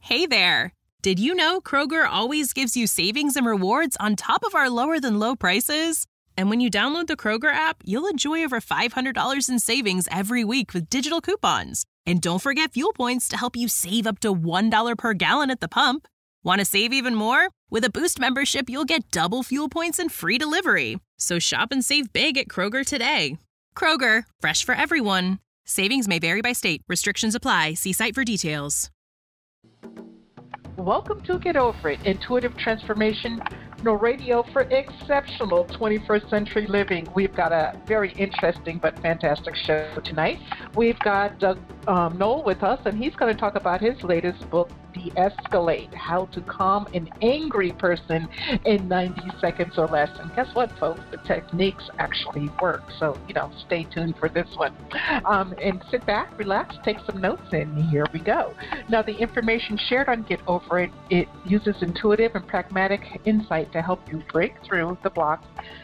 Hey there! Did you know Kroger always gives you savings and rewards on top of our lower-than-low prices? And when you download the Kroger app, you'll enjoy over $500 in savings every week with digital coupons. And don't forget fuel points to help you save up to $1 per gallon at the pump. Want to save even more? With a Boost membership, you'll get double fuel points and free delivery. So shop and save big at Kroger today. Kroger, fresh for everyone. Savings may vary by state. Restrictions apply. See site for details. Welcome to Get Over It, Intuitive Transformation Radio for Exceptional 21st Century Living. We've got a very interesting but fantastic show tonight. We've got Doug Noll with us, and he's going to talk about his latest book, De-Escalate, How to Calm an Angry Person in 90 Seconds or Less. And guess what, folks? The techniques actually work. So, stay tuned for this one. And sit back, relax, take some notes, and here we go. Now, the information shared on Get Over It, it uses intuitive and pragmatic insight to help you break through the blocks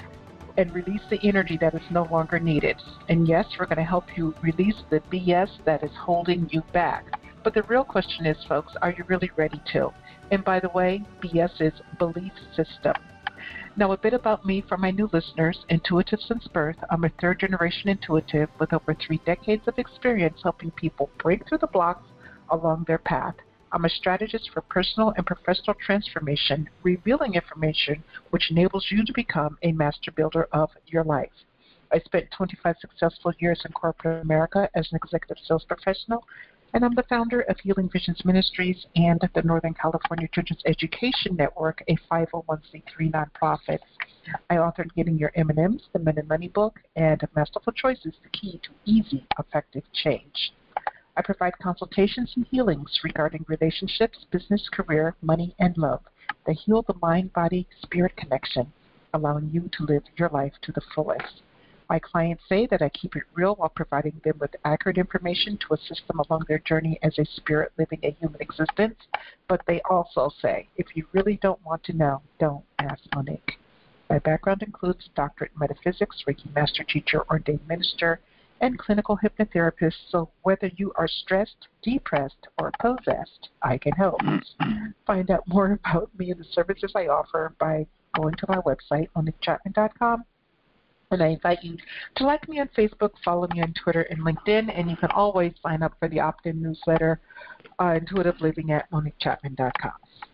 and release the energy that is no longer needed. And yes, we're going to help you release the BS that is holding you back. But the real question is, folks, are you really ready to? And by the way, BS is belief system. Now, a bit about me for my new listeners. Intuitive since birth. I'm a third-generation intuitive with over 3 decades of experience helping people break through the blocks along their path. I'm a strategist for personal and professional transformation, revealing information which enables you to become a master builder of your life. I spent 25 successful years in corporate America as an executive sales professional, and I'm the founder of Healing Visions Ministries and the Northern California Children's Education Network, a 501c3 nonprofit. I authored Getting Your M&Ms, the Men and Money book, and Masterful Choices, the Key to Easy, Effective Change. I provide consultations and healings regarding relationships, business, career, money, and love that heal the mind-body-spirit connection, allowing you to live your life to the fullest. My clients say that I keep it real while providing them with accurate information to assist them along their journey as a spirit living a human existence, but they also say, if you really don't want to know, don't ask Monique. My background includes doctorate in metaphysics, Reiki master teacher, ordained minister, and clinical hypnotherapist, so whether you are stressed, depressed, or possessed, I can help. Find out more about me and the services I offer by going to my website, MoniqueChapman.com. And I invite you to like me on Facebook, follow me on Twitter and LinkedIn, and you can always sign up for the opt-in newsletter, Intuitive Living at MoniqueChapman.com.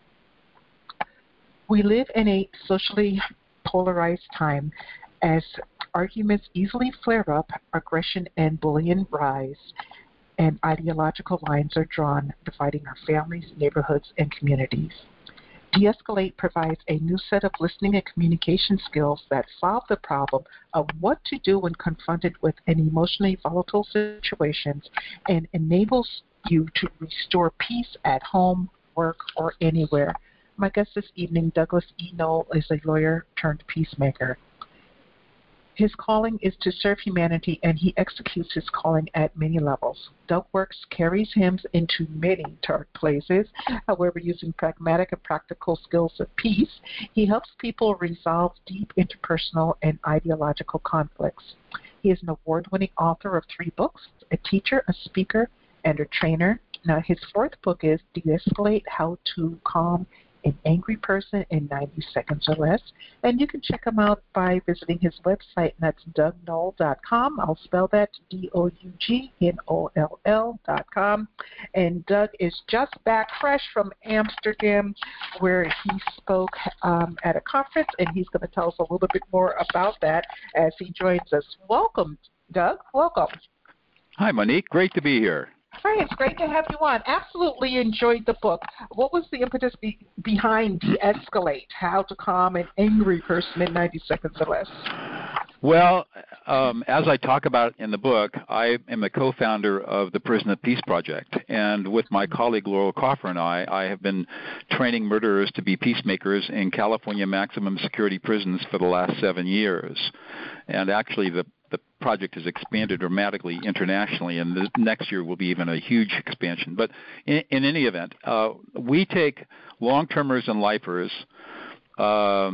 We live in a socially polarized time as arguments easily flare up, aggression and bullying rise, and ideological lines are drawn, dividing our families, neighborhoods, and communities. De-Escalate provides a new set of listening and communication skills that solve the problem of what to do when confronted with an emotionally volatile situations and enables you to restore peace at home, work, or anywhere. My guest this evening, Douglas E. Noll, is a lawyer turned peacemaker. His calling is to serve humanity, and he executes his calling at many levels. Doug Works carries him into many dark places. However, using pragmatic and practical skills of peace, he helps people resolve deep interpersonal and ideological conflicts. He is an award-winning author of 3 books, a teacher, a speaker, and a trainer. Now, his 4th book is De-Escalate, How to Calm an Angry Person in 90 Seconds or Less. And you can check him out by visiting his website, and that's DougNoll.com. I'll spell that DougNoll.com. And Doug is just back fresh from Amsterdam, where he spoke at a conference, and he's going to tell us a little bit more about that as he joins us. Welcome, Doug. Welcome. Hi, Monique. Great to be here. Hi, it's great to have you on. Absolutely enjoyed the book. What was the impetus behind De-Escalate, How to Calm an Angry Person in 90 Seconds or Less? Well, as I talk about in the book, I am a co-founder of the Prison of Peace Project. And with my colleague Laurel Coffer and I have been training murderers to be peacemakers in California maximum security prisons for the last 7 years. And actually, the project has expanded dramatically internationally, and the next year will be even a huge expansion. But in any event, we take long-termers and lifers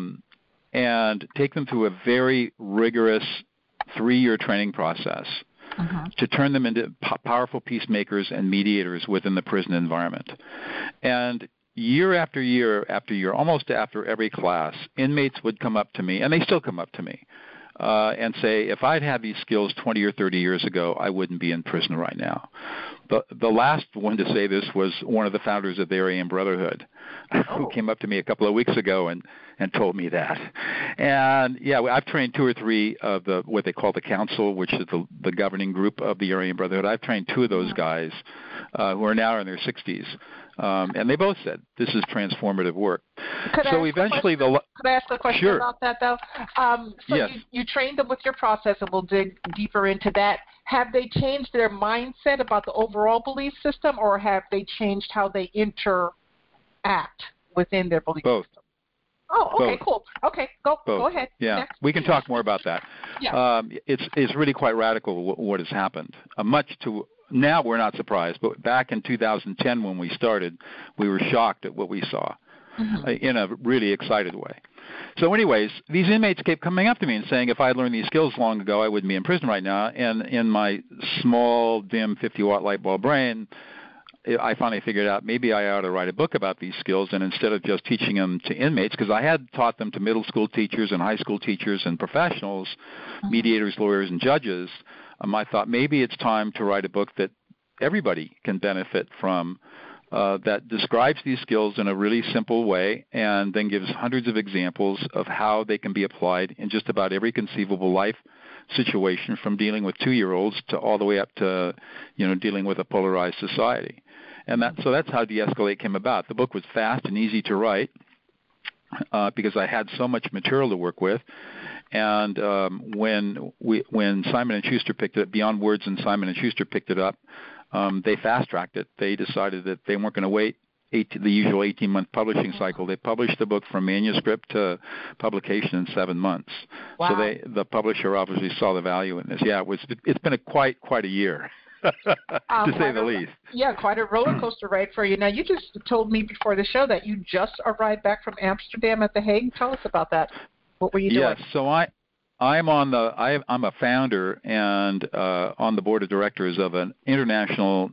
and take them through a very rigorous 3-year training process to turn them into powerful peacemakers and mediators within the prison environment. And year after year after year, almost after every class, inmates would come up to me, and they still come up to me, and say, if I'd had these skills 20 or 30 years ago, I wouldn't be in prison right now. The last one to say this was one of the founders of the Aryan Brotherhood, who came up to me a couple of weeks ago and told me that. And yeah, I've trained 2 or 3 of what they call the council, which is the governing group of the Aryan Brotherhood. I've trained 2 of those guys who are now in their 60s. And they both said this is transformative work. Could I ask a question Sure. about that, though? Yes. You trained them with your process, and we'll dig deeper into that. Have they changed their mindset about the overall belief system, or have they changed how they interact within their belief system? Oh, okay, cool. Okay, go ahead. Yeah, Next. we can talk more about that. Yeah. It's really quite radical what has happened. Now we're not surprised, but back in 2010 when we started, we were shocked at what we saw in a really excited way. So anyways, these inmates kept coming up to me and saying, if I had learned these skills long ago, I wouldn't be in prison right now. And in my small, dim 50-watt light bulb brain, I finally figured out maybe I ought to write a book about these skills, and instead of just teaching them to inmates, because I had taught them to middle school teachers and high school teachers and professionals, mediators, lawyers, and judges, I thought maybe it's time to write a book that everybody can benefit from, that describes these skills in a really simple way and then gives hundreds of examples of how they can be applied in just about every conceivable life situation, from dealing with 2-year-olds to all the way up to, dealing with a polarized society. And so that's how De-Escalate came about. The book was fast and easy to write because I had so much material to work with. And when Simon & Schuster picked it up, Beyond Words and Simon & Schuster picked it up, they fast-tracked it. They decided that they weren't going to wait the usual 18-month publishing cycle. They published the book from manuscript to publication in 7 months. Wow. So the publisher obviously saw the value in this. Yeah, it's been quite a year. To say the least. Yeah, quite a roller coaster ride for you. Now, you just told me before the show that you just arrived back from Amsterdam at The Hague. Tell us about that. What were you doing? Yes, so I'm a founder and on the board of directors of an international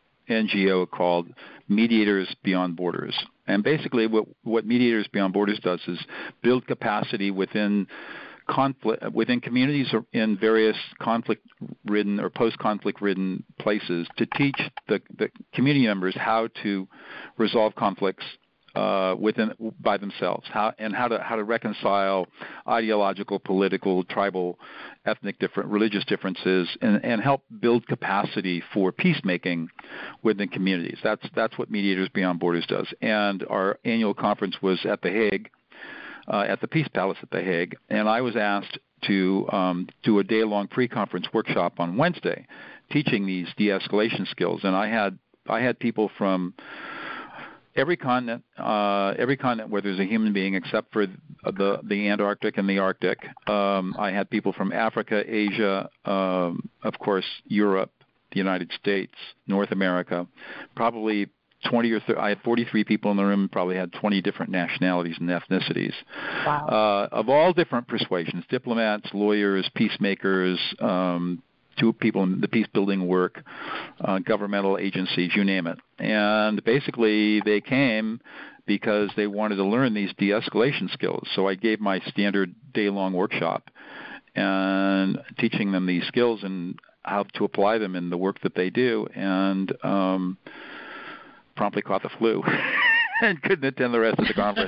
NGO called Mediators Beyond Borders. And basically what Mediators Beyond Borders does is build capacity within communities in various conflict-ridden or post-conflict-ridden places to teach the community members how to resolve conflicts by themselves, how to reconcile ideological, political, tribal, ethnic, religious differences, and help build capacity for peacemaking within communities. That's what Mediators Beyond Borders does. And our annual conference was at The Hague, at the Peace Palace at The Hague, and I was asked to do a day-long pre-conference workshop on Wednesday, teaching these de-escalation skills. And I had people from every continent where there's a human being, except for the Antarctic and the Arctic. I had people from Africa, Asia, of course, Europe, the United States, North America, probably 20 or 30. I had 43 people in the room, probably had 20 different nationalities and ethnicities. Wow. Of all different persuasions, diplomats, lawyers, peacemakers, to people in the peace-building work, governmental agencies, you name it. And basically they came because they wanted to learn these de-escalation skills. So I gave my standard day-long workshop and teaching them these skills and how to apply them in the work that they do, and promptly caught the flu and couldn't attend the rest of the conference.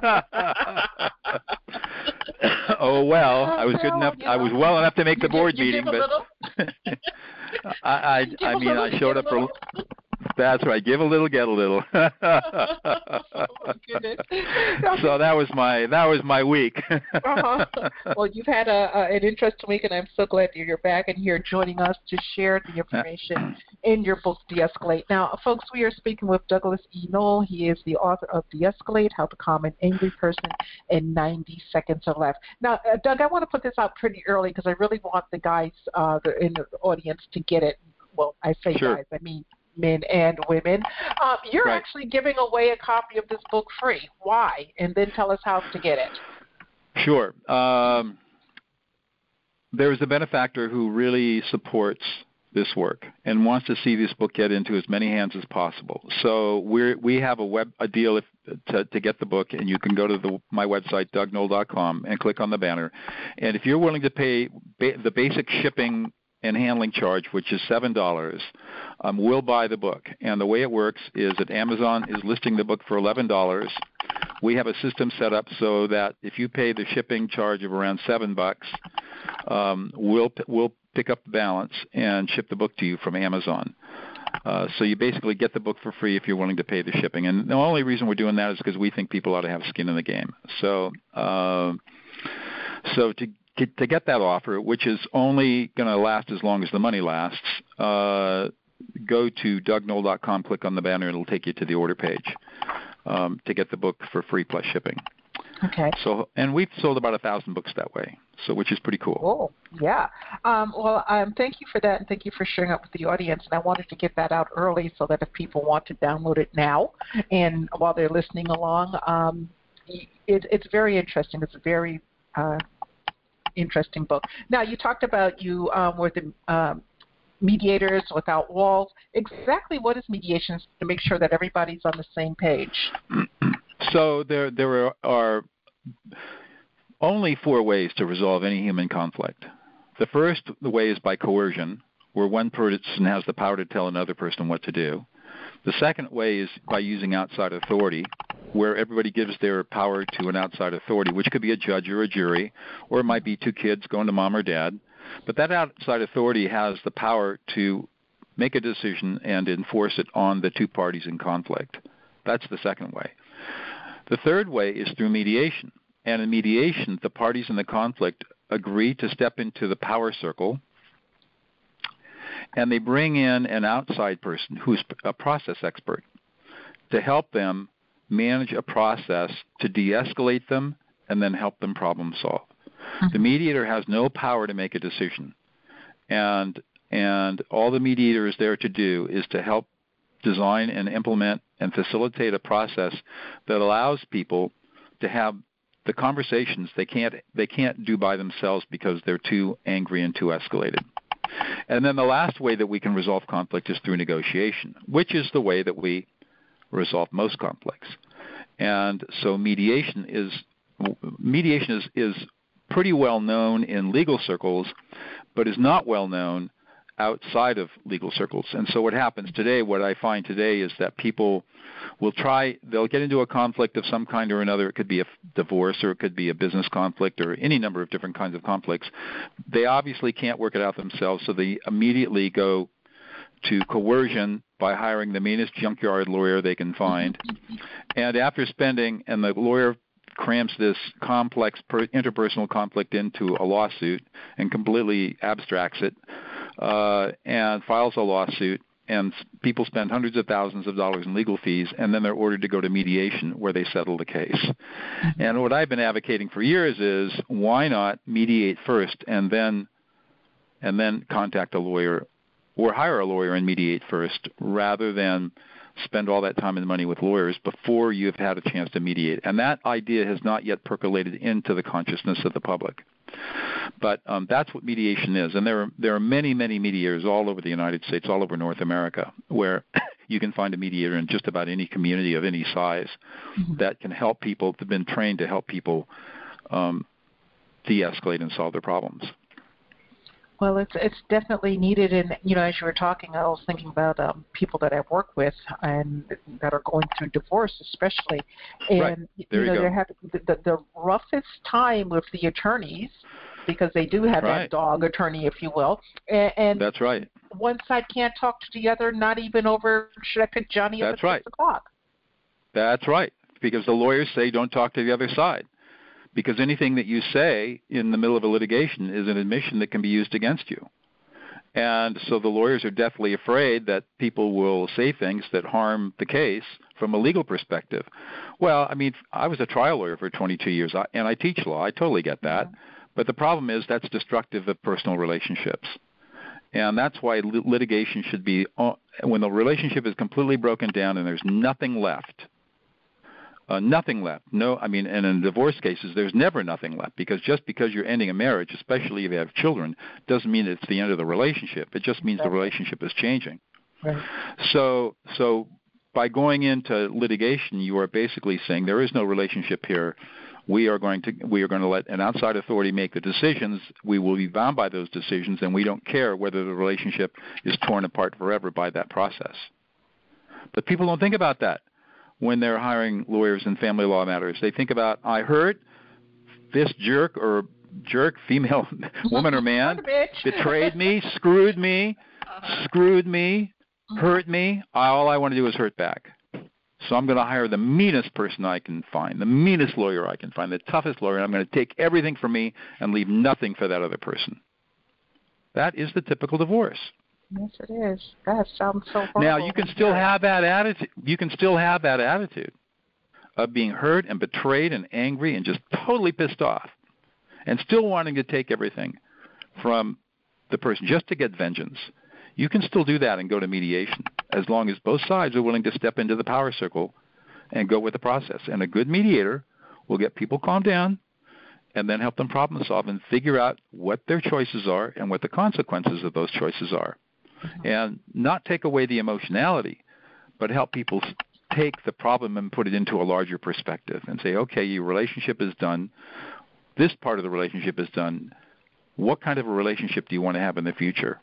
Oh well, I was good enough. I was well enough to make the board meeting, but I showed up for. That's right. Give a little, get a little. Oh, goodness. So that was my week. Well, you've had an interesting week, and I'm so glad that you're back and here joining us to share the information in your book, De-Escalate. Now, folks, we are speaking with Douglas E. Noll. He is the author of De-Escalate: How to Calm an Angry Person in 90 Seconds or Less. Now, Doug, I want to put this out pretty early because I really want the guys in the audience to get it. Well, I say Sure. guys, I mean men and women. You're Right. actually giving away a copy of this book free. Why? And then tell us how to get it. Sure. There's a benefactor who really supports this work and wants to see this book get into as many hands as possible. So we have a deal to get the book, and you can go to my website, DougKnoll.com, and click on the banner. And if you're willing to pay the basic shipping and handling charge, which is $7, we'll buy the book. And the way it works is that Amazon is listing the book for $11. We have a system set up so that if you pay the shipping charge of around $7, we'll pick up the balance and ship the book to you from Amazon. So you basically get the book for free if you're willing to pay the shipping. And the only reason we're doing that is because we think people ought to have skin in the game. So to get that offer, which is only going to last as long as the money lasts, go to DougKnoll.com, click on the banner, and it'll take you to the order page to get the book for free plus shipping. Okay. So, and we've sold about 1,000 books that way, so which is pretty cool. Oh, yeah. Thank you for that, and thank you for sharing it with the audience. And I wanted to get that out early so that if people want to download it now and while they're listening along, it's very interesting. It's a very interesting book. Now, you talked about you were the Mediators Without Walls. Exactly what is mediation to make sure that everybody's on the same page? So there are only 4 ways to resolve any human conflict. The first way is by coercion, where one person has the power to tell another person what to do. The second way is by using outside authority, where everybody gives their power to an outside authority, which could be a judge or a jury, or it might be 2 kids going to mom or dad. But that outside authority has the power to make a decision and enforce it on the 2 parties in conflict. That's the second way. The third way is through mediation. And in mediation, the parties in the conflict agree to step into the power circle, and they bring in an outside person who's a process expert to help them manage a process to de-escalate them and then help them problem solve. Mm-hmm. The mediator has no power to make a decision, and all the mediator is there to do is to help design and implement and facilitate a process that allows people to have the conversations they can't do by themselves because they're too angry and too escalated. And then the last way that we can resolve conflict is through negotiation, which is the way that we resolve most conflicts. And so mediation is pretty well known in legal circles, but is not well known outside of legal circles. And so what happens today, what I find today, is that people they'll get into a conflict of some kind or another. It could be a divorce, or it could be a business conflict, or any number of different kinds of conflicts. They obviously can't work it out themselves, so they immediately go to coercion by hiring the meanest junkyard lawyer they can find. And and the lawyer crams this complex interpersonal conflict into a lawsuit and completely abstracts it, and files a lawsuit, and people spend hundreds of thousands of dollars in legal fees, and then they're ordered to go to mediation where they settle the case. Mm-hmm. And what I've been advocating for years is, why not mediate first and then contact a lawyer, or hire a lawyer and mediate first, rather than spend all that time and money with lawyers before you've had a chance to mediate. And that idea has not yet percolated into the consciousness of the public. But that's what mediation is. And there are many, many mediators all over the United States, all over North America, where you can find a mediator in just about any community of any size that can help people, that have been trained to help people de-escalate and solve their problems. Well, it's definitely needed, and as you were talking, I was thinking about people that I've worked with and that are going through divorce, especially, and right. They're having the roughest time with the attorneys, because they do have that dog attorney, if you will, and that's right. One side can't talk to the other, not even over, should I pick Johnny up at 6 o'clock? That's right, because the lawyers say don't talk to the other side. Because anything that you say in the middle of a litigation is an admission that can be used against you. And so the lawyers are deathly afraid that people will say things that harm the case from a legal perspective. Well, I mean, I was a trial lawyer for 22 years, and I teach law. I totally get that. But the problem is that's destructive of personal relationships. And that's why litigation should be, when the relationship is completely broken down and there's nothing left, Nothing left. No, I mean, and in divorce cases, there's never nothing left, because just because you're ending a marriage, especially if you have children, doesn't mean it's the end of the relationship. It just means the relationship is changing. Right. So by going into litigation, you are basically saying there is no relationship here. We are going to let an outside authority make the decisions. We will be bound by those decisions, and we don't care whether the relationship is torn apart forever by that process. But people don't think about that when they're hiring lawyers in family law matters. They think about, I heard this jerk, female, woman or man, betrayed me, screwed me, hurt me. All I want to do is hurt back. So I'm going to hire the meanest person I can find, the meanest lawyer I can find, the toughest lawyer, and I'm going to take everything from me and leave nothing for that other person. That is the typical divorce. Yes, it is. That sounds so horrible. Now, you can still have that attitude. You can still have that attitude of being hurt and betrayed and angry and just totally pissed off and still wanting to take everything from the person just to get vengeance. You can still do that and go to mediation as long as both sides are willing to step into the power circle and go with the process. And a good mediator will get people calmed down and then help them problem solve and figure out what their choices are and what the consequences of those choices are. And not take away the emotionality, but help people take the problem and put it into a larger perspective and say, okay, your relationship is done. This part of the relationship is done. What kind of a relationship do you want to have in the future?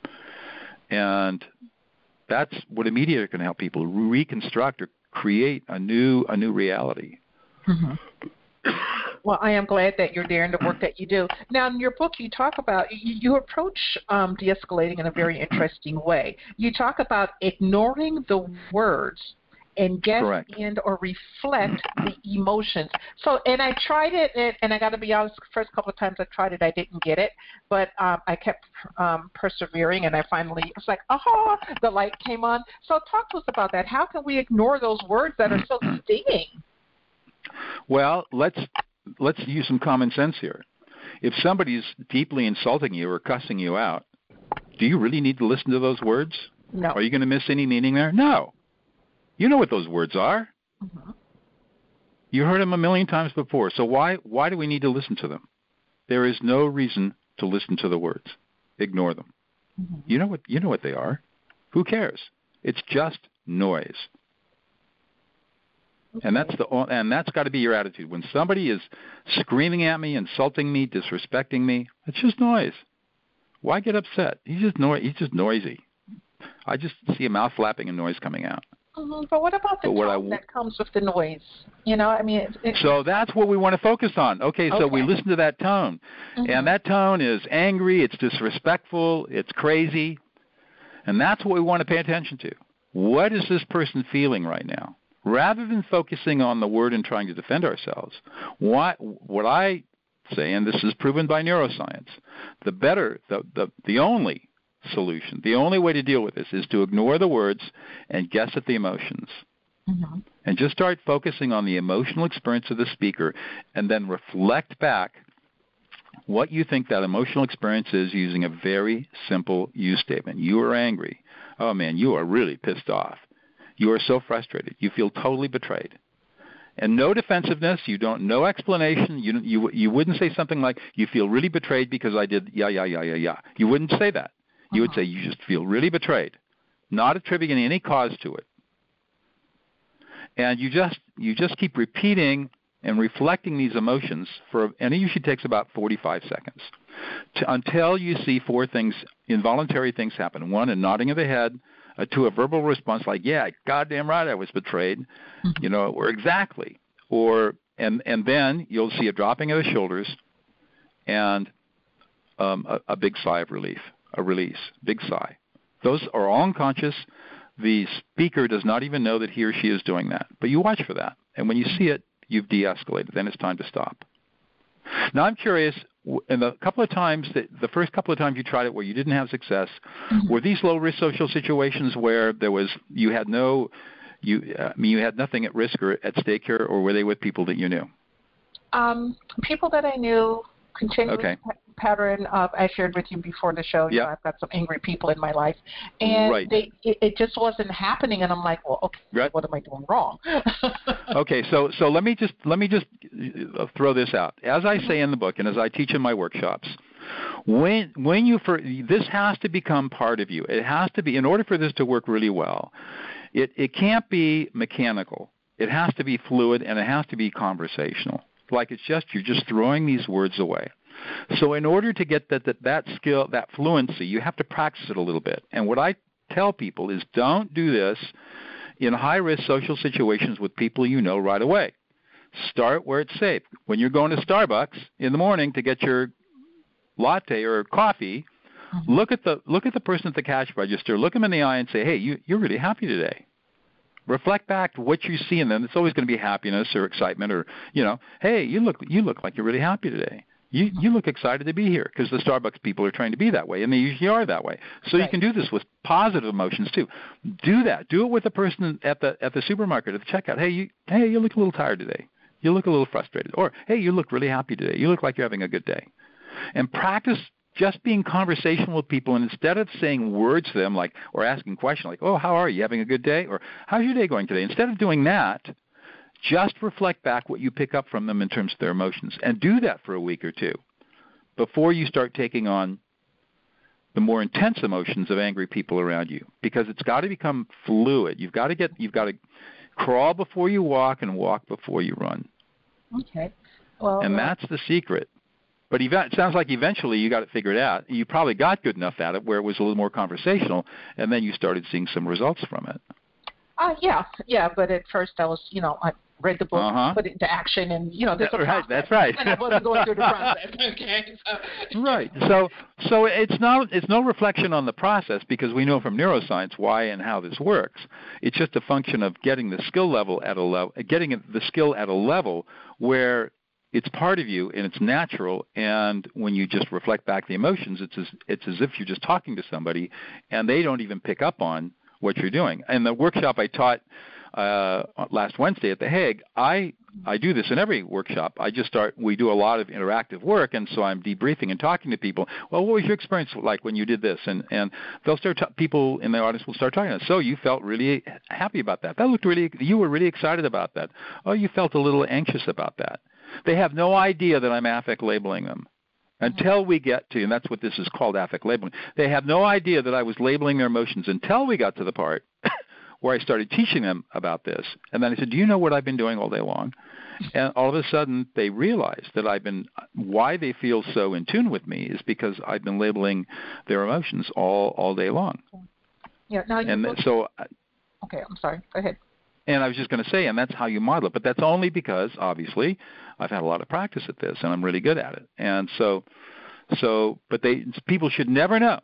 And that's what a mediator can help people reconstruct or create a new reality. Mm-hmm. Well, I am glad that you're there and the work that you do. Now, in your book, you talk about, you approach de-escalating in a very interesting way. You talk about ignoring the words and guess and or reflect the emotions. So, and I tried it, and I got to be honest, the first couple of times I tried it, I didn't get it, but I kept persevering, and I finally, it's like, aha, the light came on. So talk to us about that. How can we ignore those words that are so stinging? Well, let's use some common sense here. If somebody's deeply insulting you or cussing you out, do you really need to listen to those words? No. Are you going to miss any meaning there? No. You know what those words are. Mm-hmm. You heard them a million times before. So why do we need to listen to them? There is no reason to listen to the words. Ignore them. Mm-hmm. You know what they are. Who cares? It's just noise. Okay. And that's got to be your attitude. When somebody is screaming at me, insulting me, disrespecting me, it's just noise. Why get upset? He's just noisy. I just see a mouth flapping and noise coming out. Mm-hmm. But what about the tone that comes with the noise? So that's what we want to focus on. Okay, so we listen to that tone. Mm-hmm. And that tone is angry, it's disrespectful, it's crazy. And that's what we want to pay attention to. What is this person feeling right now? Rather than focusing on the word and trying to defend ourselves, what I say, and this is proven by neuroscience, the only solution, the only way to deal with this is to ignore the words and guess at the emotions. Mm-hmm. And just start focusing on the emotional experience of the speaker and then reflect back what you think that emotional experience is using a very simple you statement. You are angry. Oh, man, you are really pissed off. You are so frustrated. You feel totally betrayed. And no defensiveness. No explanation. You wouldn't say something like, you feel really betrayed because I did yeah. You wouldn't say that. You would say you just feel really betrayed, not attributing any cause to it. And you just keep repeating and reflecting these emotions and it usually takes about 45 seconds until you see 4 things, involuntary things happen. 1, a nodding of the head. 2, a verbal response like, yeah, goddamn right I was betrayed, or exactly. And then you'll see a dropping of the shoulders and a big sigh of relief, a release, big sigh. Those are all unconscious. The speaker does not even know that he or she is doing that. But you watch for that. And when you see it, you've de-escalated. Then it's time to stop. Now I'm curious, in the first couple of times you tried it where you didn't have success, were these low-risk social situations where you had nothing at risk or at stake here, or were they with people that you knew? People that I knew, continuous pattern of, I shared with you before the show, you know, I've got some angry people in my life, and it just wasn't happening, and I'm like, well, okay, what am I doing wrong? Okay, so let me just throw this out. As I say in the book, and as I teach in my workshops, when this has to become part of you. It has to be, in order for this to work really well, it can't be mechanical. It has to be fluid, and it has to be conversational. Like you're just throwing these words away. So in order to get that skill, that fluency, you have to practice it a little bit. And what I tell people is, don't do this in high-risk social situations with people you know right away. Start where it's safe. When you're going to Starbucks in the morning to get your latte or coffee, look at the person at the cash register, look them in the eye and say, hey, you're really happy today. Reflect back to what you see in them. It's always going to be happiness or excitement or, you know, hey, you look like you're really happy today. You look excited to be here, because the Starbucks people are trying to be that way, and they usually are that way. So you can do this with positive emotions too. Do that. Do it with the person at the supermarket, at the checkout. Hey, you look a little tired today. You look a little frustrated. Or, hey, you look really happy today. You look like you're having a good day. And practice just being conversational with people, and instead of saying words to them or asking questions like, oh, how are you? Having a good day? Or, how's your day going today? Instead of doing that, just reflect back what you pick up from them in terms of their emotions, and do that for a week or two before you start taking on the more intense emotions of angry people around you, because it's got to become fluid. You've got to crawl before you walk and walk before you run. Okay. Well, and that's the secret. But it sounds like eventually you got it figured out. You probably got good enough at it where it was a little more conversational, and then you started seeing some results from it. Yeah. But at first I was, I read the book, put it into action, and there's a process. That's right. And I wasn't going through the process. Okay. Right. So it's no reflection on the process, because we know from neuroscience why and how this works. It's just a function of getting the skill level at a level where it's part of you and it's natural. And when you just reflect back the emotions, it's as if you're just talking to somebody, and they don't even pick up on what you're doing. In the workshop I taught last Wednesday at The Hague, I do this in every workshop. We do a lot of interactive work, and so I'm debriefing and talking to people. Well, what was your experience like when you did this? And they'll people in the audience will start talking. So you felt really happy about that. You were really excited about that. Oh, you felt a little anxious about that. They have no idea that I'm affect labeling them until we get to, and that's what this is called, affect labeling. They have no idea that I was labeling their emotions until we got to the part where I started teaching them about this. And then I said, do you know what I've been doing all day long? And all of a sudden they realized that why they feel so in tune with me is because I've been labeling their emotions all day long. Yeah. Now okay, I'm sorry. Go ahead. And I was just going to say, and that's how you model it. But that's only because, obviously, I've had a lot of practice at this, and I'm really good at it. And but people should never know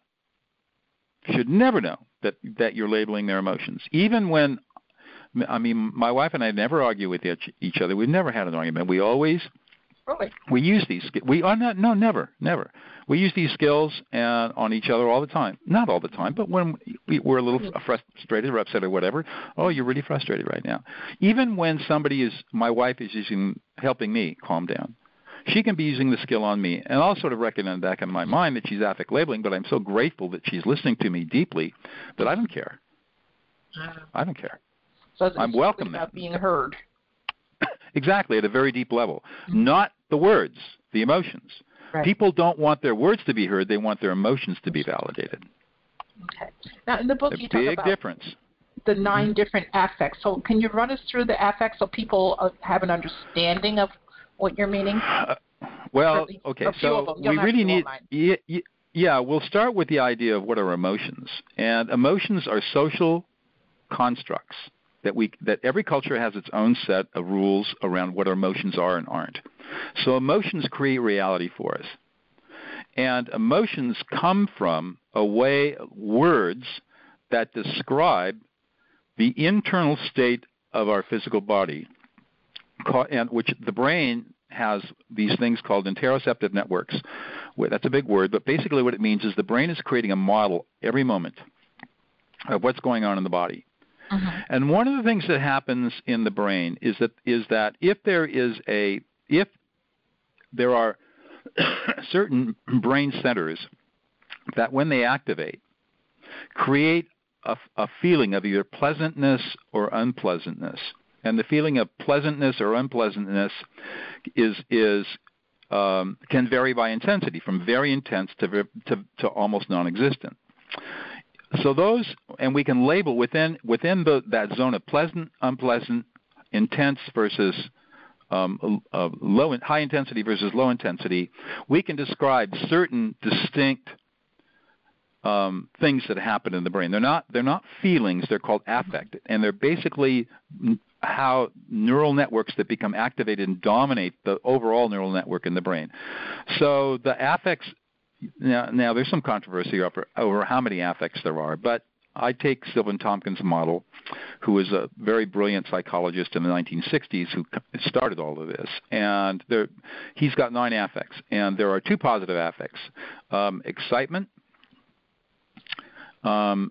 that you're labeling their emotions. Even when, my wife and I never argue with each other. We've never had an argument. We always, we use these. Never. We use these skills on each other all the time. Not all the time, but when we're a little frustrated or upset or whatever. Oh, you're really frustrated right now. Even when my wife is helping me calm down, she can be using the skill on me, and I'll sort of recognize back in my mind that she's affect labeling, but I'm so grateful that she's listening to me deeply that I don't care. I don't care. So I'm welcome about being heard. Exactly, at a very deep level. Not the words, the emotions. Right. People don't want their words to be heard. They want their emotions to be validated. Okay. Now, in the book, you talk about difference. The 9 different affects. So can you run us through the affects so people have an understanding of what you're meaning? Okay. So we really need we'll start with the idea of what are emotions. And emotions are social constructs that every culture has its own set of rules around what our emotions are and aren't. So emotions create reality for us. And emotions come from words that describe the internal state of our physical body, and which the brain has these things called interoceptive networks. That's a big word, but basically what it means is the brain is creating a model every moment of what's going on in the body. Uh-huh. And one of the things that happens in the brain is that if there are certain brain centers that when they activate, create a feeling of either pleasantness or unpleasantness. And the feeling of pleasantness or unpleasantness can vary by intensity, from very intense to almost non-existent. So those, and we can label within that zone of pleasant, unpleasant, intense versus high intensity versus low intensity, we can describe certain distinct things that happen in the brain. They're not feelings. They're called affect, and they're basically how neural networks that become activated and dominate the overall neural network in the brain. So the affects. Now there's some controversy over how many affects there are, but I take Sylvan Tompkins' model, who was a very brilliant psychologist in the 1960s who started all of this. And he's got 9 affects, and there are 2 positive affects, excitement, and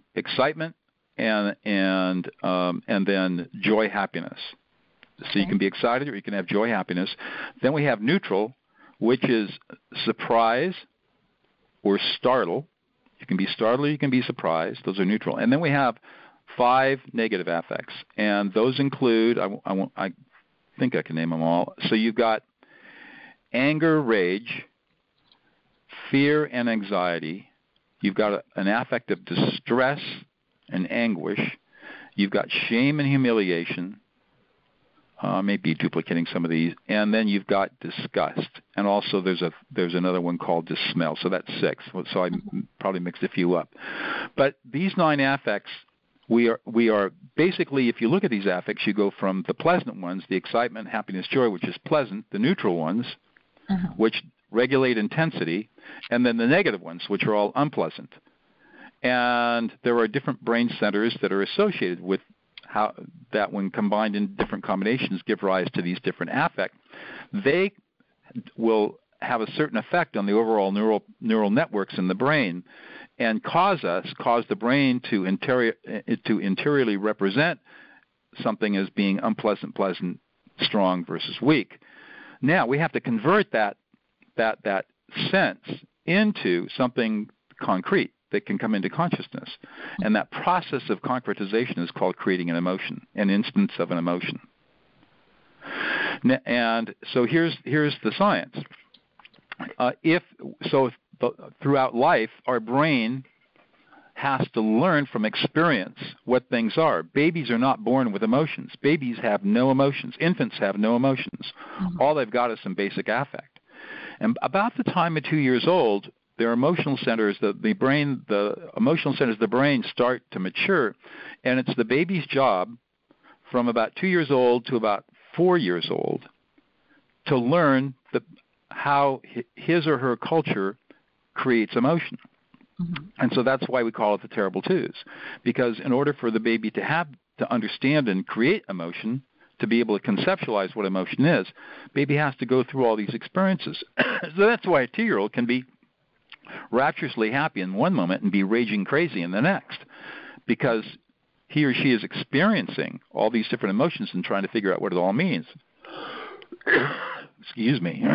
then joy, happiness. So you can be excited or you can have joy, happiness. Then we have neutral, which is surprise or startle. You can be startled or you can be surprised. Those are neutral. And then we have 5 negative affects, and those include, I think I can name them all. So you've got anger, rage, fear, and anxiety. You've got an affect of distress and anguish. You've got shame and humiliation. Maybe duplicating some of these, and then you've got disgust, and also there's another one called dismell. So that's 6. So I probably mixed a few up, but these 9 affects, we are basically, if you look at these affects, you go from the pleasant ones, the excitement, happiness, joy, which is pleasant, the neutral ones, which regulate intensity, and then the negative ones, which are all unpleasant. And there are different brain centers that are associated with how that, when combined in different combinations, give rise to these different affects. They will have a certain effect on the overall neural networks in the brain, and cause the brain to interiorly represent something as being unpleasant, pleasant, strong versus weak. Now we have to convert that sense into something concrete that can come into consciousness. And that process of concretization is called creating an emotion, an instance of an emotion. And so here's the science. Throughout life, our brain has to learn from experience what things are. Babies are not born with emotions. Babies have no emotions. Infants have no emotions. All they've got is some basic affect. And about the time of 2 years old, their emotional centers, the emotional centers of the brain start to mature, and it's the baby's job from about 2 years old to about 4 years old to learn how his or her culture creates emotion. And so that's why we call it the terrible twos, because in order for the baby to understand and create emotion, to be able to conceptualize what emotion is, baby has to go through all these experiences. So that's why a 2-year-old can be rapturously happy in one moment and be raging crazy in the next, because he or she is experiencing all these different emotions and trying to figure out what it all means. Excuse me.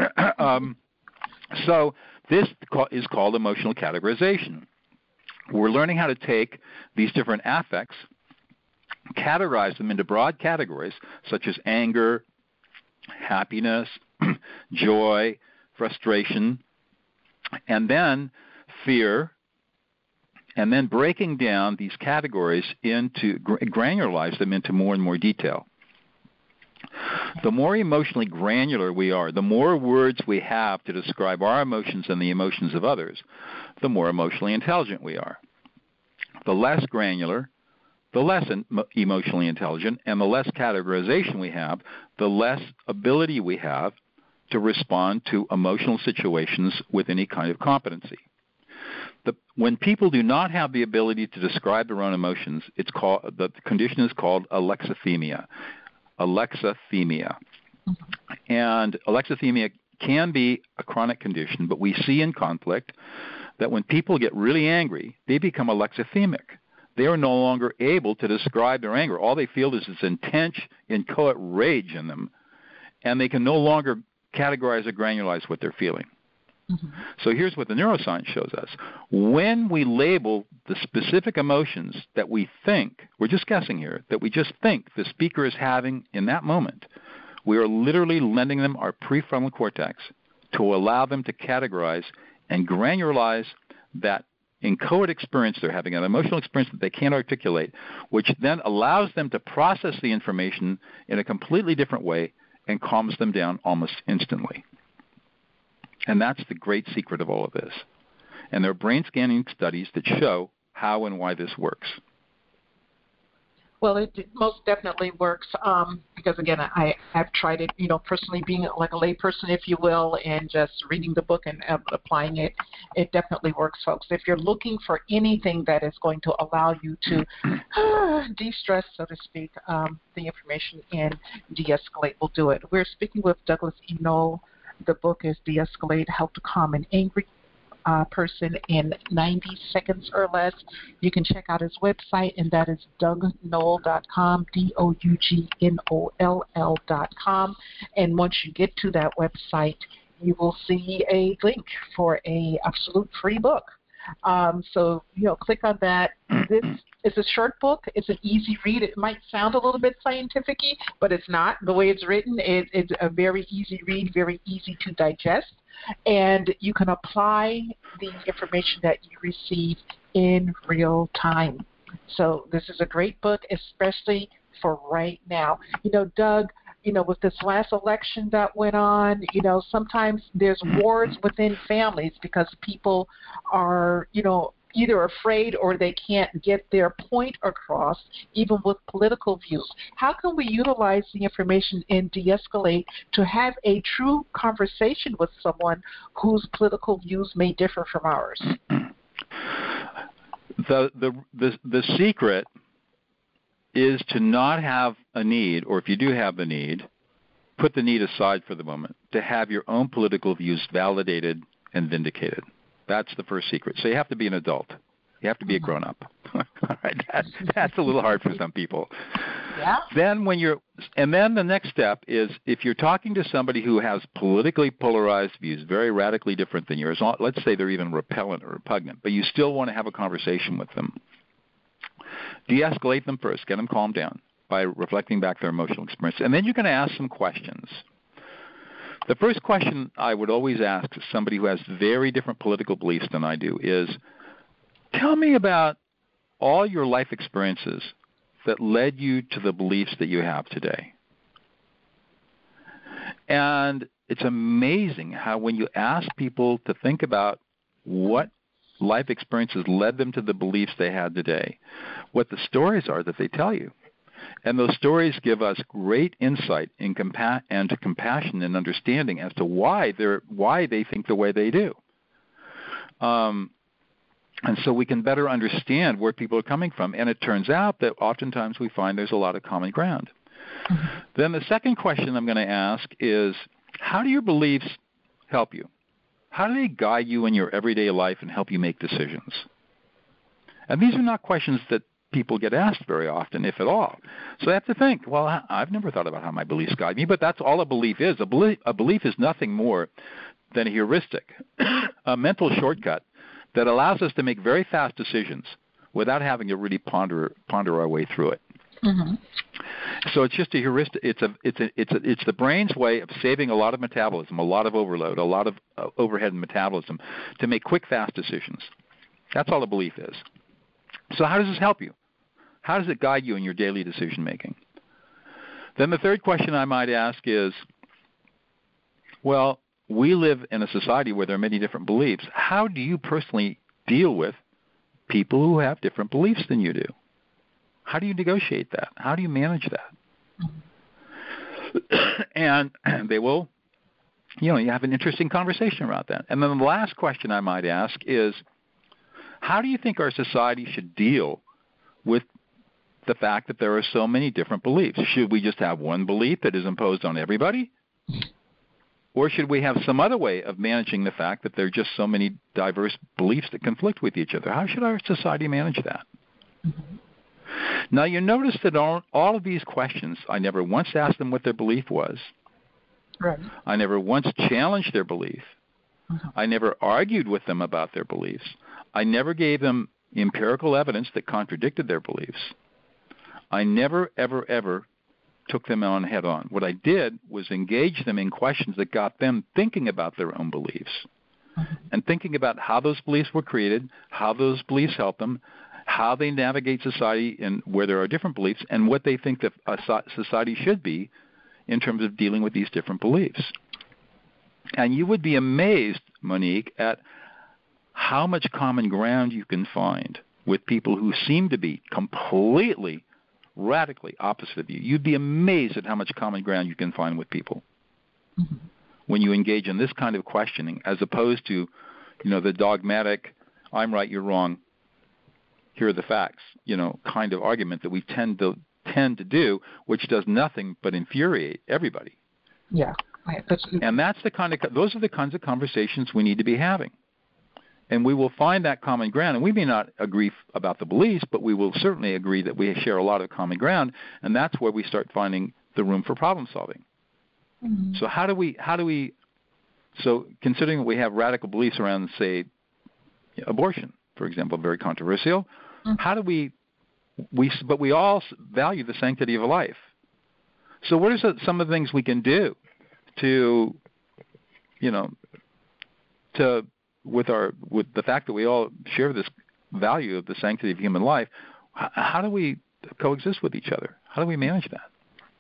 So this is called emotional categorization. We're learning how to take these different affects, categorize them into broad categories such as anger, happiness, joy, frustration, and then fear, and then breaking down these categories into, granularize them into more and more detail. The more emotionally granular we are, the more words we have to describe our emotions and the emotions of others, the more emotionally intelligent we are. The less granular, the less emotionally intelligent, and the less categorization we have, the less ability we have to respond to emotional situations with any kind of competency. When people do not have the ability to describe their own emotions, the condition is called alexithymia. Alexithymia. And alexithymia can be a chronic condition, but we see in conflict that when people get really angry, they become alexithymic. They are no longer able to describe their anger. All they feel is this intense, inchoate rage in them, and they can no longer categorize or granularize what they're feeling. So here's what the neuroscience shows us. When we label the specific emotions that we think, we're just guessing here, that we just think the speaker is having in that moment, we are literally lending them our prefrontal cortex to allow them to categorize and granularize that inchoate experience they're having, an emotional experience that they can't articulate, which then allows them to process the information in a completely different way and calms them down almost instantly. And that's the great secret of all of this. And there are brain scanning studies that show how and why this works. Well, it most definitely works because, again, I've tried it, personally being like a layperson, if you will, and just reading the book and applying it. It definitely works, folks. If you're looking for anything that is going to allow you to de-stress, so to speak, the information in De-Escalate will do it. We're speaking with Douglas E. Noll. The book is De-Escalate, How to Calm an Angry Person in 90 Seconds or Less. You can check out his website, and that is dougnoll.com, DOUGNOLL.com. And once you get to that website, you will see a link for a absolute free book. So, click on that. This is a short book. It's an easy read. It might sound a little bit scientific-y, but it's not. The way it's written, it's a very easy read, very easy to digest. And you can apply the information that you receive in real time. So this is a great book, especially for right now. Doug, with this last election that went on, sometimes there's wars within families because people are, either afraid or they can't get their point across, even with political views. How can we utilize the information in De-Escalate to have a true conversation with someone whose political views may differ from ours? The secret is to not have a need, or if you do have the need, put the need aside for the moment, to have your own political views validated and vindicated. That's the first secret. So you have to be an adult. You have to be a grown-up. All right, that's a little hard for some people. Yeah. Then the next step is if you're talking to somebody who has politically polarized views, very radically different than yours, let's say they're even repellent or repugnant, but you still want to have a conversation with them, de-escalate them first, get them calmed down by reflecting back their emotional experience, and then you're going to ask some questions. The first question I would always ask somebody who has very different political beliefs than I do is, tell me about all your life experiences that led you to the beliefs that you have today. And it's amazing how when you ask people to think about what life experiences led them to the beliefs they had today, what the stories are that they tell you. And those stories give us great insight and compassion and understanding as to why they think the way they do. And so we can better understand where people are coming from. And it turns out that oftentimes we find there's a lot of common ground. Mm-hmm. Then the second question I'm going to ask is, how do your beliefs help you? How do they guide you in your everyday life and help you make decisions? And these are not questions that people get asked very often, if at all. So they have to think, well, I've never thought about how my beliefs guide me, but that's all a belief is. A belief is nothing more than a heuristic, a mental shortcut that allows us to make very fast decisions without having to really ponder our way through it. Mm-hmm. So it's just a heuristic. It's the brain's way of saving a lot of metabolism, a lot of overload, a lot of overhead in metabolism to make quick, fast decisions. That's all a belief is. So how does this help you? How does it guide you in your daily decision making? Then the third question I might ask is, well, we live in a society where there are many different beliefs. How do you personally deal with people who have different beliefs than you do? How do you negotiate that? How do you manage that? And they will, you have an interesting conversation about that. And then the last question I might ask is, how do you think our society should deal with the fact that there are so many different beliefs? Should we just have one belief that is imposed on everybody? Or should we have some other way of managing the fact that there are just so many diverse beliefs that conflict with each other? How should our society manage that? Mm-hmm. Now, you notice that all of these questions, I never once asked them what their belief was. Right. I never once challenged their belief. I never argued with them about their beliefs. I never gave them empirical evidence that contradicted their beliefs. I never, ever, ever took them on head on. What I did was engage them in questions that got them thinking about their own beliefs and thinking about how those beliefs were created, how those beliefs help them, how they navigate society and where there are different beliefs, and what they think that a society should be in terms of dealing with these different beliefs. And you would be amazed, Monique, at how much common ground you can find with people who seem to be completely, radically opposite of you. You'd be amazed at how much common ground you can find with people when you engage in this kind of questioning, as opposed to, the dogmatic, I'm right, you're wrong, here are the facts, kind of argument that we tend to do, which does nothing but infuriate everybody. Yeah. And those are the kinds of conversations we need to be having. And we will find that common ground. And we may not agree about the beliefs, but we will certainly agree that we share a lot of common ground. And that's where we start finding the room for problem solving. Mm-hmm. So how do we, so considering that we have radical beliefs around, say, abortion, for example, very controversial, how do but we all value the sanctity of life. So what are some of the things we can do to with the fact that we all share this value of the sanctity of human life? How do we coexist with each other? How do we manage that?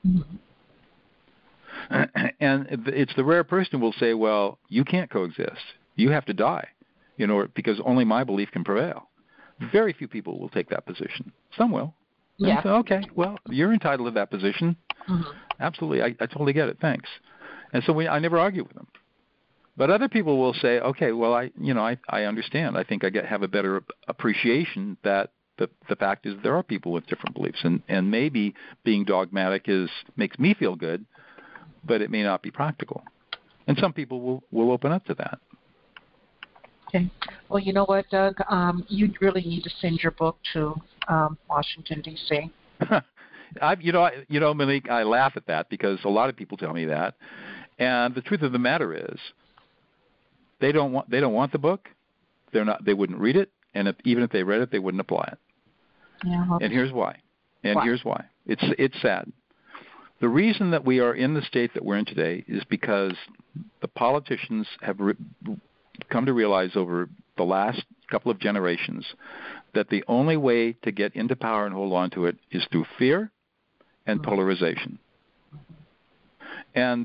Mm-hmm. And it's the rare person who will say, well, you can't coexist. You have to die, because only my belief can prevail. Very few people will take that position. Some will. Yeah. So, okay, well, you're entitled to that position. Mm-hmm. Absolutely. I totally get it. Thanks. And so I never argue with them. But other people will say, okay, well, I understand. I think I have a better appreciation that the fact is there are people with different beliefs, and maybe being dogmatic makes me feel good, but it may not be practical. And some people will open up to that. Okay. Well, you know what, Doug? You really need to send your book to Washington, D.C. Monique, I laugh at that because a lot of people tell me that, and the truth of the matter is, they don't want the book. They wouldn't read it, and even if they read it, they wouldn't apply it. Yeah. Well, and here's why. Here's why. It's sad. The reason that we are in the state that we're in today is because the politicians have come to realize over the last couple of generations that the only way to get into power and hold on to it is through fear and polarization. And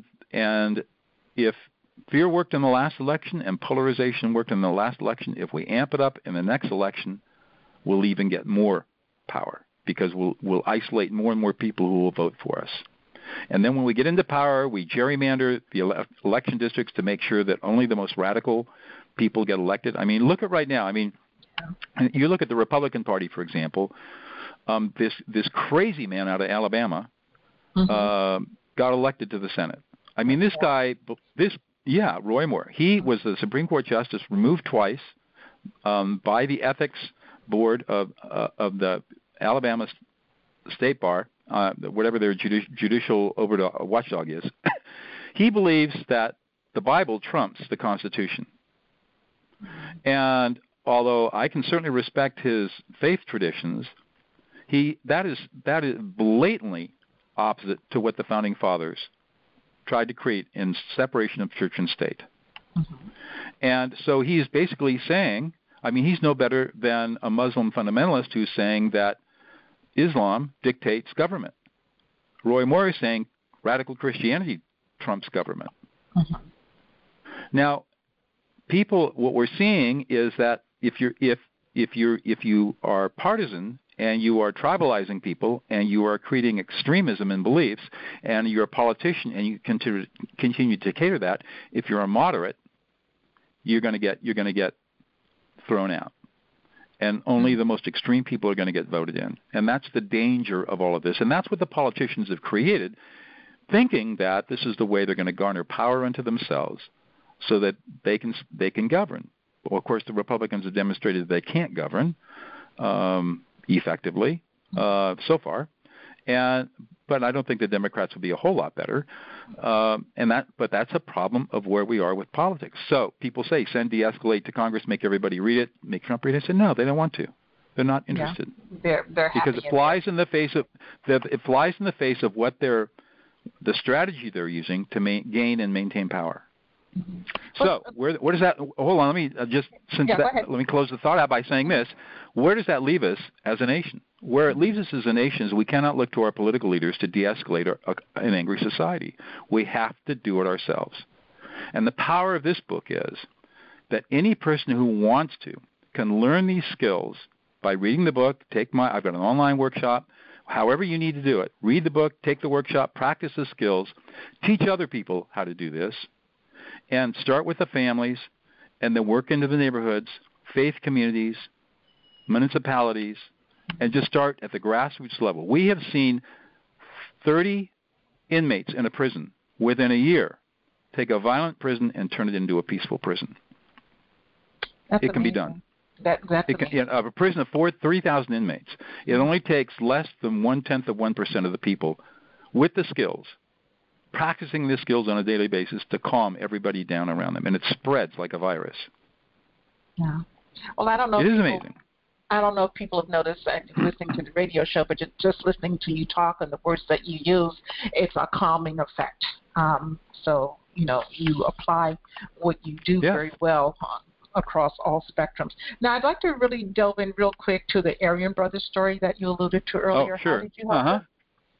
if fear worked in the last election and polarization worked in the last election, if we amp it up in the next election, we'll even get more power because we'll isolate more and more people who will vote for us. And then when we get into power, we gerrymander the election districts to make sure that only the most radical people get elected. I mean, look at right now. I mean, you look at the Republican Party, for example. This crazy man out of Alabama got elected to the Senate. I mean, this guy, Roy Moore. He was the Supreme Court justice, removed twice by the ethics board of the Alabama State Bar, whatever their judicial watchdog is. He believes that the Bible trumps the Constitution. And although I can certainly respect his faith traditions, that is blatantly opposite to what the Founding Fathers tried to create in separation of church and state. Mm-hmm. And so he's basically saying, I mean, he's no better than a Muslim fundamentalist who's saying that Islam dictates government. Roy Moore is saying radical Christianity trumps government. Mm-hmm. Now, what we're seeing is that if you are partisan and you are tribalizing people and you are creating extremism in beliefs and you're a politician and you continue to cater that, if you're a moderate, you're going to get thrown out. And only the most extreme people are going to get voted in. And that's the danger of all of this. And that's what the politicians have created, thinking that this is the way they're going to garner power unto themselves so that they can govern. Well, of course, the Republicans have demonstrated they can't govern effectively so far. but I don't think the Democrats will be a whole lot better. But that's a problem of where we are with politics. So people say, send de-escalate to Congress, make everybody read it, make Trump read it. I said, no, they don't want to. They're not interested. Yeah. They're because it flies in the face of what the strategy they're using to gain and maintain power. Mm-hmm. So where does that? Hold on, let me let me close the thought out by saying this. Where does that leave us as a nation? Where it leaves us as a nation is we cannot look to our political leaders to de-escalate an angry society. We have to do it ourselves. And the power of this book is that any person who wants to can learn these skills by reading the book. I've got an online workshop. However you need to do it. Read the book, take the workshop, practice the skills, teach other people how to do this, and start with the families, and then work into the neighborhoods, faith communities, municipalities, and just start at the grassroots level. We have seen 30 inmates in a prison within a year take a violent prison and turn it into a peaceful prison. It can be done. A prison of 3,000 inmates. It only takes less than 0.1% of the people with the skills, practicing the skills on a daily basis to calm everybody down around them, and it spreads like a virus. Yeah. Well, I don't know. It is amazing. I don't know if people have noticed listening to the radio show, but just listening to you talk and the words that you use, it's a calming effect. So, you apply what you do very well across all spectrums. Now, I'd like to really delve in real quick to the Aryan Brothers story that you alluded to earlier. Oh, sure. How did you help them?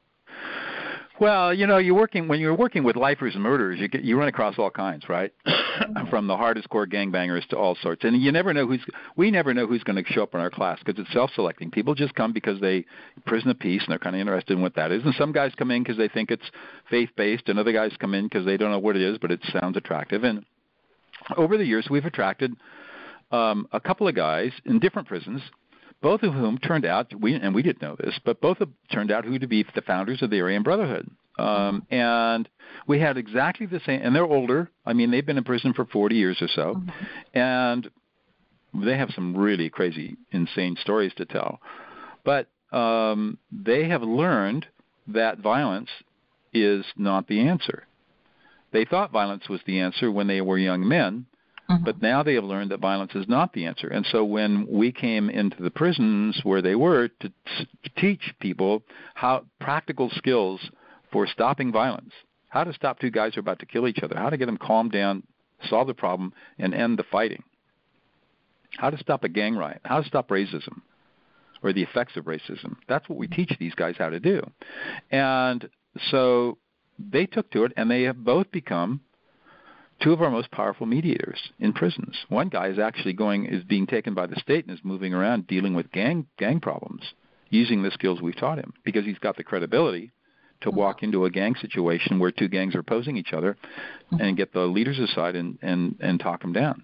Well, when you're working with lifers and murderers, you run across all kinds, right? From the hardest core gangbangers to all sorts. And we never know who's going to show up in our class because it's self-selecting. People just come because they prison of peace and they're kind of interested in what that is. And some guys come in because they think it's faith-based, and other guys come in because they don't know what it is, but it sounds attractive. And over the years, we've attracted a couple of guys in different prisons, both of whom turned out, we didn't know this, but both of turned out who to be the founders of the Aryan Brotherhood. And we had exactly the same, and they're older. I mean, they've been in prison for 40 years or so, and they have some really crazy, insane stories to tell. But they have learned that violence is not the answer. They thought violence was the answer when they were young men, but now they have learned that violence is not the answer. And so when we came into the prisons where they were to teach people how practical skills for stopping violence, how to stop two guys who are about to kill each other, how to get them calmed down, solve the problem, and end the fighting, how to stop a gang riot, how to stop racism or the effects of racism. That's what we teach these guys how to do. And so they took to it, and they have both become two of our most powerful mediators in prisons. One guy is being taken by the state and is moving around dealing with gang problems using the skills we've taught him because he's got the credibility to walk into a gang situation where two gangs are opposing each other and get the leaders aside and talk them down.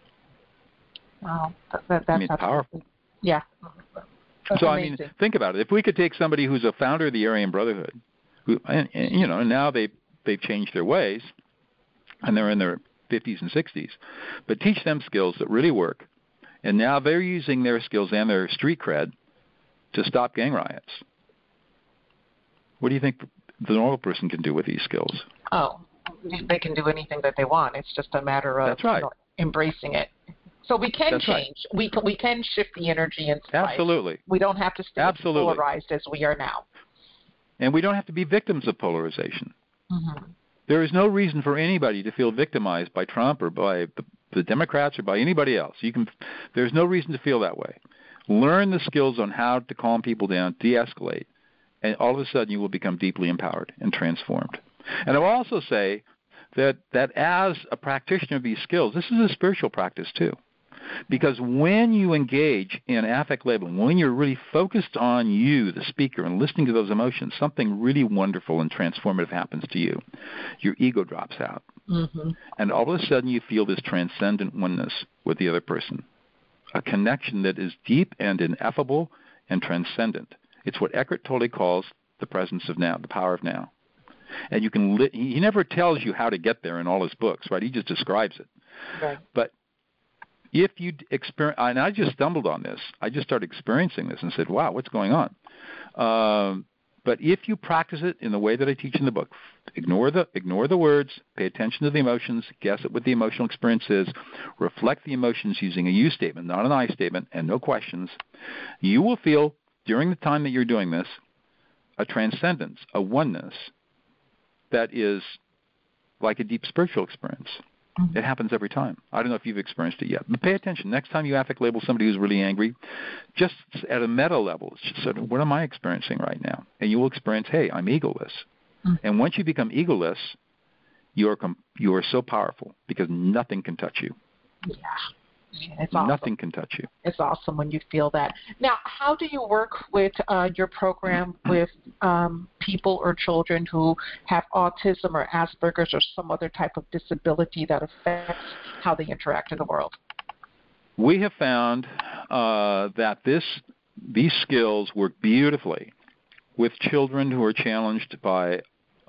Wow. That's powerful. Yeah. That's so, amazing. I mean, think about it. If we could take somebody who's a founder of the Aryan Brotherhood, and now they've changed their ways, and they're in their 50s and 60s, but teach them skills that really work, and now they're using their skills and their street cred to stop gang riots. What do you think the normal person can do with these skills? Oh, they can do anything that they want. It's just a matter of That's right. Embracing it. So we can That's change. Right. We can shift the energy inside. Absolutely. We don't have to stay polarized as we are now. And we don't have to be victims of polarization. There is no reason for anybody to feel victimized by Trump or by the Democrats or by anybody else. There's no reason to feel that way. Learn the skills on how to calm people down, de-escalate, and all of a sudden you will become deeply empowered and transformed. And I will also say that as a practitioner of these skills, this is a spiritual practice too. Because when you engage in affect labeling, when you're really focused on you, the speaker, and listening to those emotions, something really wonderful and transformative happens to you. Your ego drops out. And all of a sudden you feel this transcendent oneness with the other person, a connection that is deep and ineffable and transcendent. It's what Eckhart Tolle calls the presence of now, the power of now. And you can he never tells you how to get there in all his books, right? He just describes it. Right. But if you experience, and I just stumbled on this, I just started experiencing this and said, wow, what's going on? But if you practice it in the way that I teach in the book, ignore the words, pay attention to the emotions, guess at what the emotional experience is, reflect the emotions using a you statement, not an I statement, and no questions, you will feel during the time that you're doing this a transcendence, a oneness that is like a deep spiritual experience. Mm-hmm. It happens every time. I don't know if you've experienced it yet. But pay attention. Next time you affect label somebody who's really angry, just at a meta level, it's just sort of, what am I experiencing right now? And you will experience, hey, I'm egoless. Mm-hmm. And once you become egoless, you are so powerful because nothing can touch you. Yeah. It's awesome. Nothing can touch you. It's awesome when you feel that. Now, how do you work with your program with people or children who have autism or Asperger's or some other type of disability that affects how they interact in the world? We have found that these skills work beautifully with children who are challenged by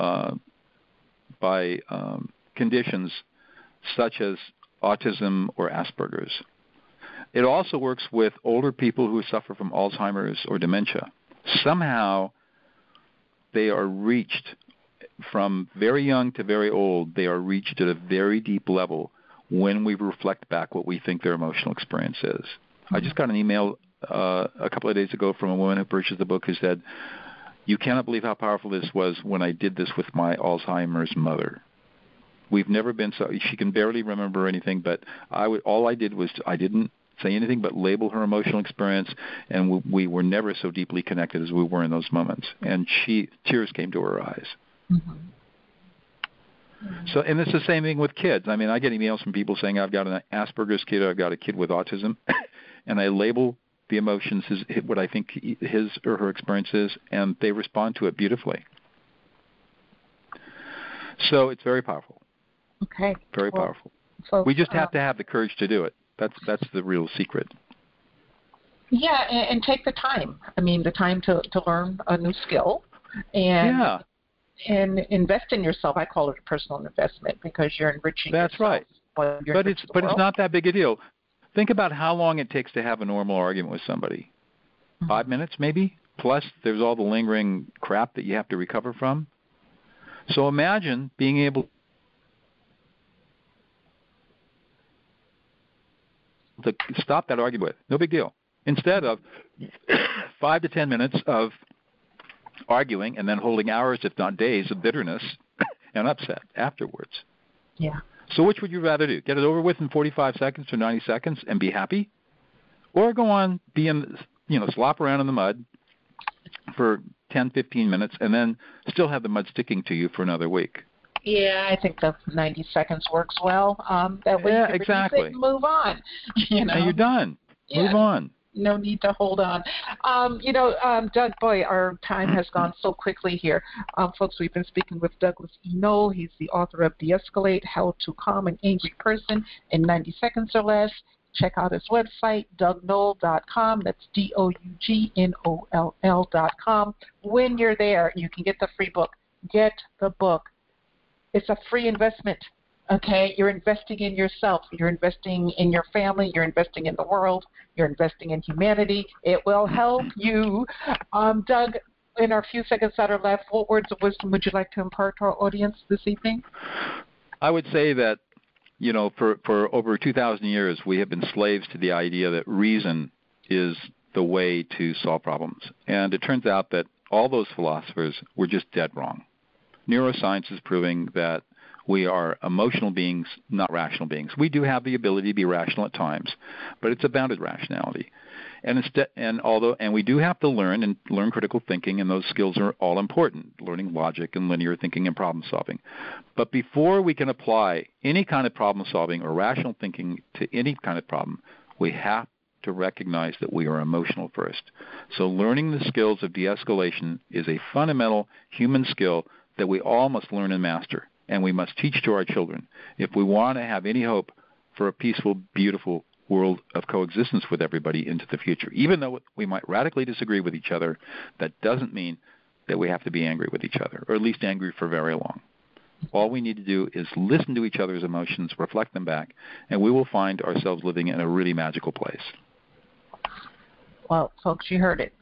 conditions such as autism or Asperger's. It also works with older people who suffer from Alzheimer's or dementia. Somehow they are reached from very young to very old. They are reached at a very deep level when we reflect back what we think their emotional experience is. Mm-hmm. I just got an email a couple of days ago from a woman who purchased the book who said, "You cannot believe how powerful this was when I did this with my Alzheimer's mother." We've never been so. She can barely remember anything, but all I did was I didn't say anything but label her emotional experience, and we were never so deeply connected as we were in those moments. And tears came to her eyes. Mm-hmm. So, and it's the same thing with kids. I mean, I get emails from people saying, "I've got an Asperger's kid, I've got a kid with autism," and I label the emotions what I think his or her experience is, and they respond to it beautifully. So it's very powerful. Okay. Very powerful. So, we just have to have the courage to do it. That's the real secret. Yeah, and take the time. I mean, the time to learn a new skill and invest in yourself. I call it a personal investment because you're enriching yourself. That's right. But it's not that big a deal. Think about how long it takes to have a normal argument with somebody. Mm-hmm. 5 minutes maybe? Plus there's all the lingering crap that you have to recover from. So imagine being able to stop that argument with. No big deal. Instead of 5 to 10 minutes of arguing and then holding hours, if not days, of bitterness and upset afterwards. Yeah. So which would you rather do? Get it over with in 45 seconds or 90 seconds and be happy? Or go on, slop around in the mud for 10, 15 minutes and then still have the mud sticking to you for another week? Yeah, I think the 90 seconds works well. That way you can exactly. And move on. And you're done. Yeah. Move on. No need to hold on. Doug, boy, our time has gone so quickly here. Folks, we've been speaking with Douglas E. Noll. He's the author of De-Escalate, How to Calm an Angry Person in 90 Seconds or Less. Check out his website, DougNoll.com. That's DougNoll.com. When you're there, you can get the free book. Get the book. It's a free investment, okay? You're investing in yourself. You're investing in your family. You're investing in the world. You're investing in humanity. It will help you. Doug, in our few seconds that are left, what words of wisdom would you like to impart to our audience this evening? I would say that, for over 2,000 years, we have been slaves to the idea that reason is the way to solve problems. And it turns out that all those philosophers were just dead wrong. Neuroscience is proving that we are emotional beings, not rational beings. We do have the ability to be rational at times, but it's a bounded rationality. And we do have to learn critical thinking, and those skills are all important, learning logic and linear thinking and problem solving. But before we can apply any kind of problem solving or rational thinking to any kind of problem, we have to recognize that we are emotional first. So learning the skills of de-escalation is a fundamental human skill that we all must learn and master, and we must teach to our children if we want to have any hope for a peaceful, beautiful world of coexistence with everybody into the future. Even though we might radically disagree with each other, that doesn't mean that we have to be angry with each other, or at least angry for very long. All we need to do is listen to each other's emotions, reflect them back, and we will find ourselves living in a really magical place. Well, folks, you heard it.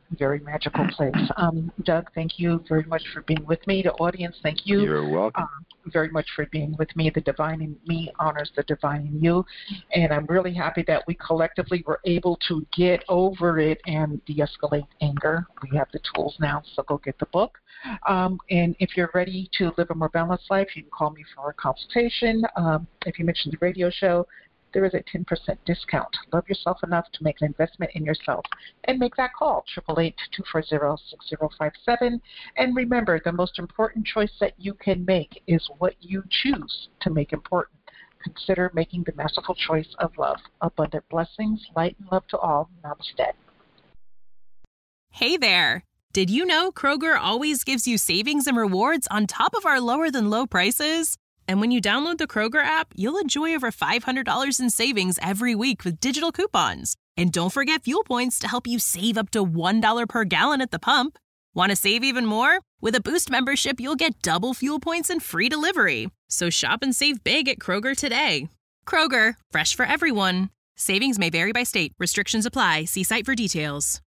very magical place. Doug, thank you very much for being with me. The audience, thank you. You're welcome. Very much for being with me. The divine in me honors the divine in you. And I'm really happy that we collectively were able to get over it and de-escalate anger. We have the tools now, so go get the book. And if you're ready to live a more balanced life, you can call me for a consultation. If you mention the radio show, there is a 10% discount. Love yourself enough to make an investment in yourself and make that call, 888-240-6057. And remember, the most important choice that you can make is what you choose to make important. Consider making the masterful choice of love. Abundant blessings, light and love to all. Namaste. Hey there. Did you know Kroger always gives you savings and rewards on top of our lower than low prices? And when you download the Kroger app, you'll enjoy over $500 in savings every week with digital coupons. And don't forget fuel points to help you save up to $1 per gallon at the pump. Want to save even more? With a Boost membership, you'll get double fuel points and free delivery. So shop and save big at Kroger today. Kroger, fresh for everyone. Savings may vary by state. Restrictions apply. See site for details.